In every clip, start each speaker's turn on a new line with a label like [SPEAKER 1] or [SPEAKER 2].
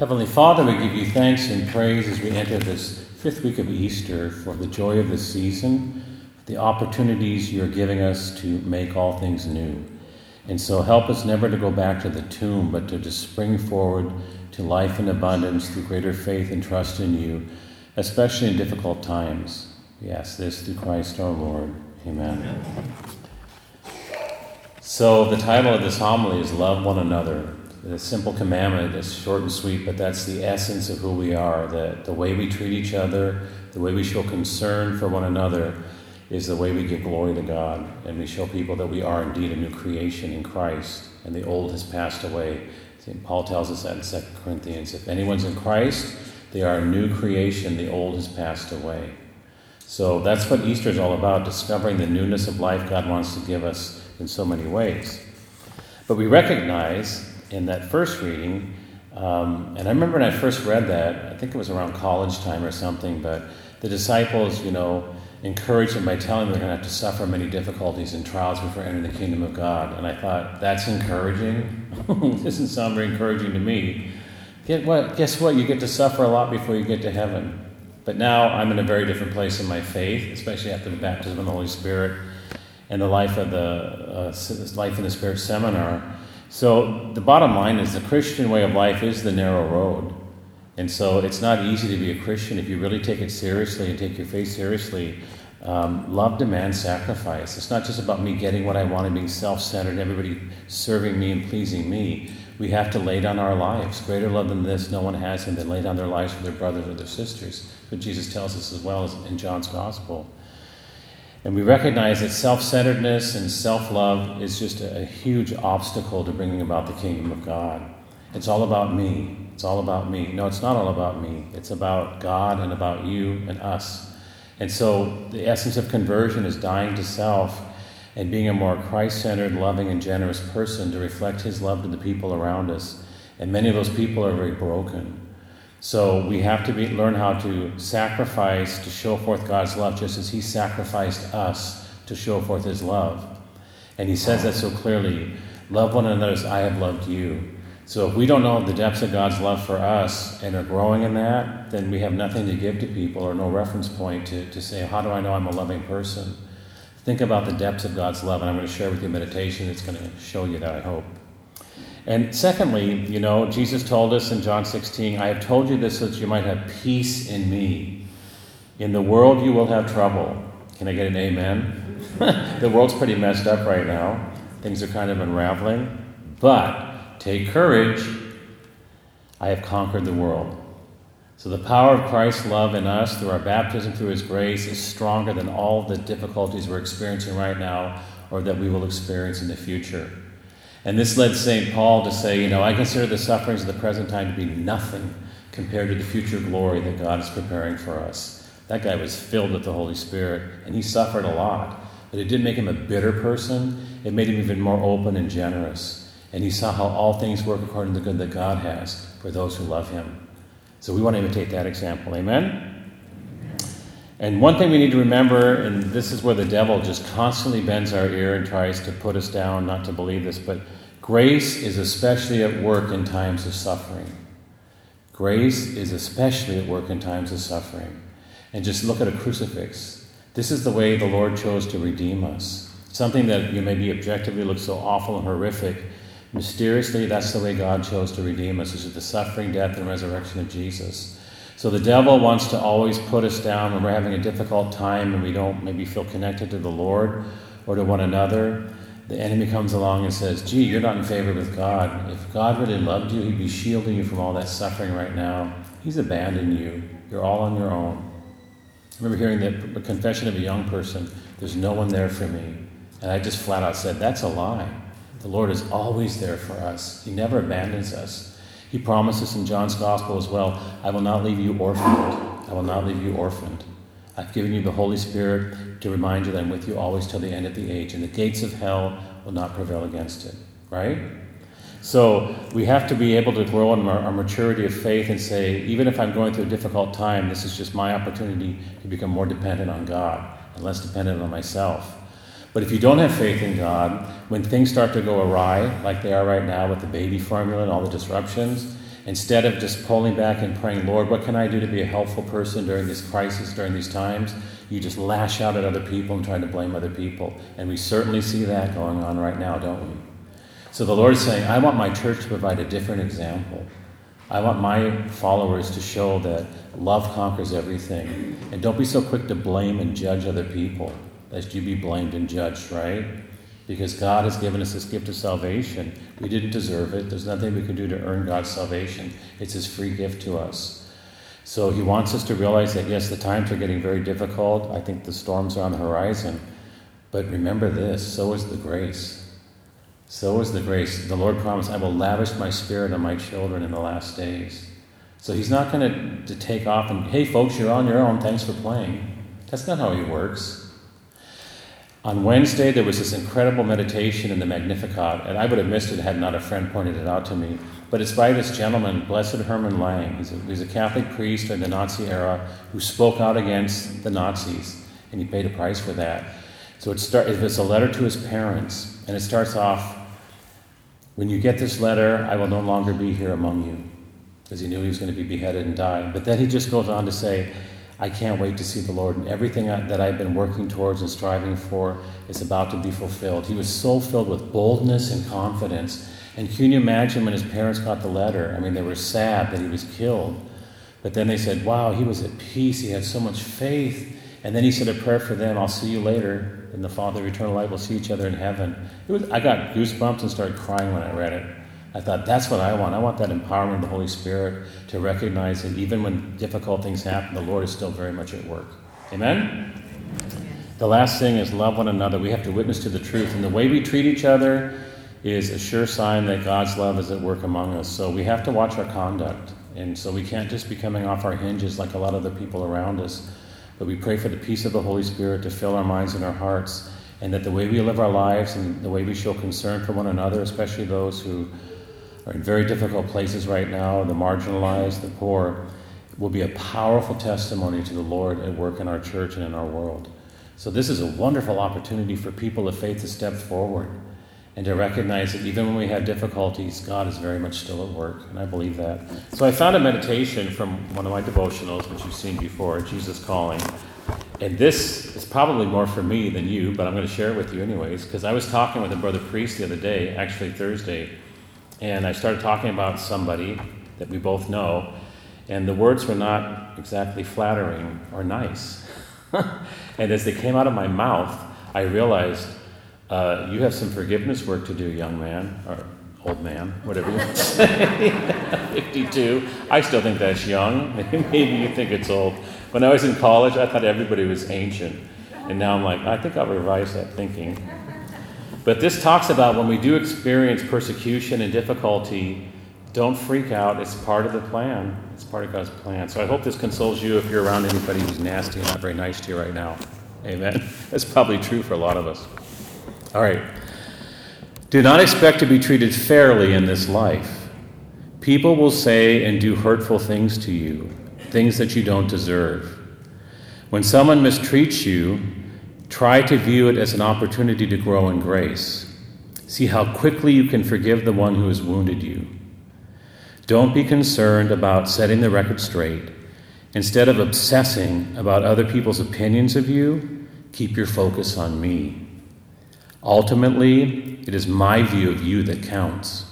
[SPEAKER 1] Heavenly Father, we give you thanks and praise as we enter this fifth week of Easter for the joy of this season, the opportunities you're giving us to make all things new. And so help us never to go back to the tomb, but to just spring forward to life in abundance through greater faith and trust in you, especially in difficult times. We ask this through Christ our Lord. Amen. So the title of this homily is Love One Another. The simple commandment is short and sweet, but that's the essence of who we are. The way we treat each other, the way we show concern for one another is the way we give glory to God. And we show people that we are indeed a new creation in Christ, and the old has passed away. St. Paul tells us that in 2 Corinthians. If anyone's in Christ, they are a new creation. The old has passed away. So that's what Easter is all about, discovering the newness of life God wants to give us in so many ways. But we recognize in that first reading, and I remember when I first read that, I think it was around college time or something, but the disciples, encouraged them by telling them they're going to have to suffer many difficulties and trials before entering the kingdom of God. And I thought, that's encouraging? It doesn't sound very encouraging to me. Guess what? You get to suffer a lot before you get to heaven. But now I'm in a very different place in my faith, especially after the baptism of the Holy Spirit and the Life in the Spirit seminar. So the bottom line is the Christian way of life is the narrow road. And so it's not easy to be a Christian if you really take it seriously and take your faith seriously. Love demands sacrifice. It's not just about me getting what I want and being self-centered, everybody serving me and pleasing me. We have to lay down our lives. Greater love than this no one has than lay down their lives for their brothers or their sisters. But Jesus tells us as well as in John's Gospel. And we recognize that self-centeredness and self-love is just a huge obstacle to bringing about the kingdom of God. It's all about me. It's all about me. No, it's not all about me. It's about God and about you and us. And so the essence of conversion is dying to self and being a more Christ-centered, loving, and generous person to reflect his love to the people around us. And many of those people are very broken. So we have to learn how to sacrifice to show forth God's love, just as he sacrificed us to show forth his love. And he says that so clearly, love one another as I have loved you. So if we don't know the depths of God's love for us and are growing in that, then we have nothing to give to people or no reference point to say, how do I know I'm a loving person? Think about the depths of God's love, and I'm going to share with you a meditation that's going to show you that, I hope. And secondly, Jesus told us in John 16, I have told you this so that you might have peace in me. In the world you will have trouble. Can I get an amen? The world's pretty messed up right now. Things are kind of unraveling. But take courage. I have conquered the world. So the power of Christ's love in us through our baptism, through his grace, is stronger than all the difficulties we're experiencing right now or that we will experience in the future. And this led St. Paul to say, I consider the sufferings of the present time to be nothing compared to the future glory that God is preparing for us. That guy was filled with the Holy Spirit, and he suffered a lot. But it didn't make him a bitter person. It made him even more open and generous. And he saw how all things work according to the good that God has for those who love him. So we want to imitate that example. Amen? And one thing we need to remember, and this is where the devil just constantly bends our ear and tries to put us down not to believe this, but grace is especially at work in times of suffering. Grace is especially at work in times of suffering. And just look at a crucifix. This is the way the Lord chose to redeem us. Something that maybe objectively looks so awful and horrific, mysteriously, that's the way God chose to redeem us. This is the suffering, death, and resurrection of Jesus. So the devil wants to always put us down when we're having a difficult time and we don't maybe feel connected to the Lord or to one another. The enemy comes along and says, gee, you're not in favor with God. If God really loved you, he'd be shielding you from all that suffering right now. He's abandoned you. You're all on your own. I remember hearing the confession of a young person, there's no one there for me. And I just flat out said, that's a lie. The Lord is always there for us. He never abandons us. He promises in John's Gospel as well, I will not leave you orphaned. I will not leave you orphaned. I've given you the Holy Spirit to remind you that I'm with you always till the end of the age, and the gates of hell will not prevail against it. Right? So we have to be able to grow in our maturity of faith and say, even if I'm going through a difficult time, this is just my opportunity to become more dependent on God and less dependent on myself. But if you don't have faith in God, when things start to go awry, like they are right now with the baby formula and all the disruptions, instead of just pulling back and praying, Lord, what can I do to be a helpful person during this crisis, during these times? You just lash out at other people and try to blame other people. And we certainly see that going on right now, don't we? So the Lord is saying, I want my church to provide a different example. I want my followers to show that love conquers everything. And don't be so quick to blame and judge other people, lest you be blamed and judged, right? Because God has given us this gift of salvation. We didn't deserve it. There's nothing we can do to earn God's salvation. It's his free gift to us. So he wants us to realize that, yes, the times are getting very difficult. I think the storms are on the horizon. But remember this, so is the grace. So is the grace. The Lord promised, I will lavish my spirit on my children in the last days. So he's not going to take off and, hey, folks, you're on your own. Thanks for playing. That's not how he works. On Wednesday, there was this incredible meditation in the Magnificat, and I would have missed it had not a friend pointed it out to me. But it's by this gentleman, Blessed Herman Lang. He's a Catholic priest during the Nazi era who spoke out against the Nazis, and he paid a price for that. So it's a letter to his parents, and it starts off, when you get this letter, I will no longer be here among you, because he knew he was going to be beheaded and die. But then he just goes on to say, I can't wait to see the Lord, and everything that I've been working towards and striving for is about to be fulfilled. He was so filled with boldness and confidence. And can you imagine when his parents got the letter? I mean, they were sad that he was killed. But then they said, wow, he was at peace. He had so much faith. And then he said a prayer for them. I'll see you later in the Father of eternal life. We'll see each other in heaven. I got goosebumps and started crying when I read it. I thought, that's what I want. I want that empowerment of the Holy Spirit to recognize that even when difficult things happen, the Lord is still very much at work. Amen? The last thing is love one another. We have to witness to the truth. And the way we treat each other is a sure sign that God's love is at work among us. So we have to watch our conduct. And so we can't just be coming off our hinges like a lot of the people around us. But we pray for the peace of the Holy Spirit to fill our minds and our hearts, and that the way we live our lives and the way we show concern for one another, especially those who are in very difficult places right now, the marginalized, the poor, will be a powerful testimony to the Lord at work in our church and in our world. So this is a wonderful opportunity for people of faith to step forward and to recognize that even when we have difficulties, God is very much still at work, and I believe that. So I found a meditation from one of my devotionals, which you've seen before, Jesus Calling. And this is probably more for me than you, but I'm going to share it with you anyways, because I was talking with a brother priest the other day, actually Thursday, and I started talking about somebody that we both know, and the words were not exactly flattering or nice. And as they came out of my mouth, I realized, you have some forgiveness work to do, young man, or old man, whatever you want to say. 52. I still think that's young. Maybe you think it's old. When I was in college, I thought everybody was ancient. And now I'm like, I think I'll revise that thinking. But this talks about when we do experience persecution and difficulty, don't freak out. It's part of the plan. It's part of God's plan. So I hope this consoles you if you're around anybody who's nasty and not very nice to you right now. Amen. That's probably true for a lot of us. All right. Do not expect to be treated fairly in this life. People will say and do hurtful things to you, things that you don't deserve. When someone mistreats you, try to view it as an opportunity to grow in grace. See how quickly you can forgive the one who has wounded you. Don't be concerned about setting the record straight. Instead of obsessing about other people's opinions of you, keep your focus on me. Ultimately, it is my view of you that counts.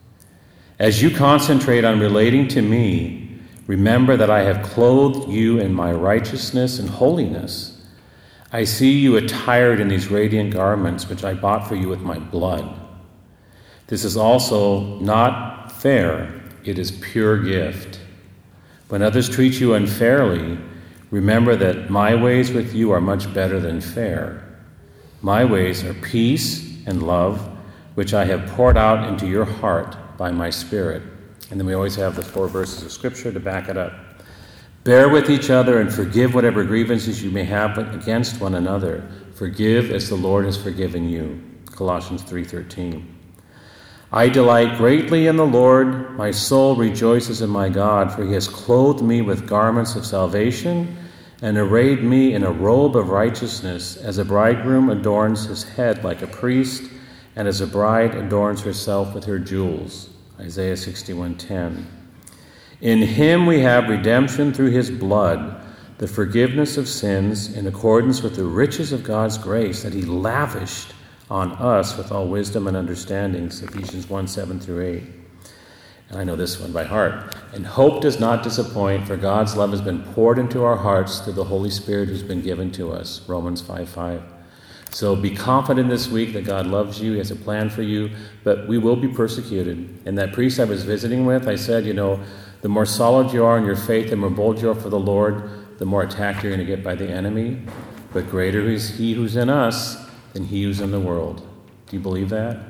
[SPEAKER 1] As you concentrate on relating to me, remember that I have clothed you in my righteousness and holiness. I see you attired in these radiant garments, which I bought for you with my blood. This is also not fair. It is pure gift. When others treat you unfairly, remember that my ways with you are much better than fair. My ways are peace and love, which I have poured out into your heart by my Spirit. And then we always have the 4 verses of Scripture to back it up. Bear with each other and forgive whatever grievances you may have against one another. Forgive as the Lord has forgiven you. Colossians 3:13. I delight greatly in the Lord. My soul rejoices in my God, for he has clothed me with garments of salvation and arrayed me in a robe of righteousness, as a bridegroom adorns his head like a priest, and as a bride adorns herself with her jewels. Isaiah 61:10. In him we have redemption through his blood, the forgiveness of sins in accordance with the riches of God's grace that he lavished on us with all wisdom and understanding. Ephesians 1, 7 through 8. And I know this one by heart. And hope does not disappoint, for God's love has been poured into our hearts through the Holy Spirit who's been given to us. Romans 5, 5. So be confident this week that God loves you, he has a plan for you, but we will be persecuted. And that priest I was visiting with, I said, the more solid you are in your faith, the more bold you are for the Lord, the more attacked you're going to get by the enemy. But greater is he who's in us than he who's in the world. Do you believe that?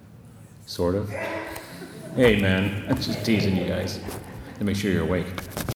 [SPEAKER 1] Sort of? Hey, man, I'm just teasing you guys to make sure you're awake.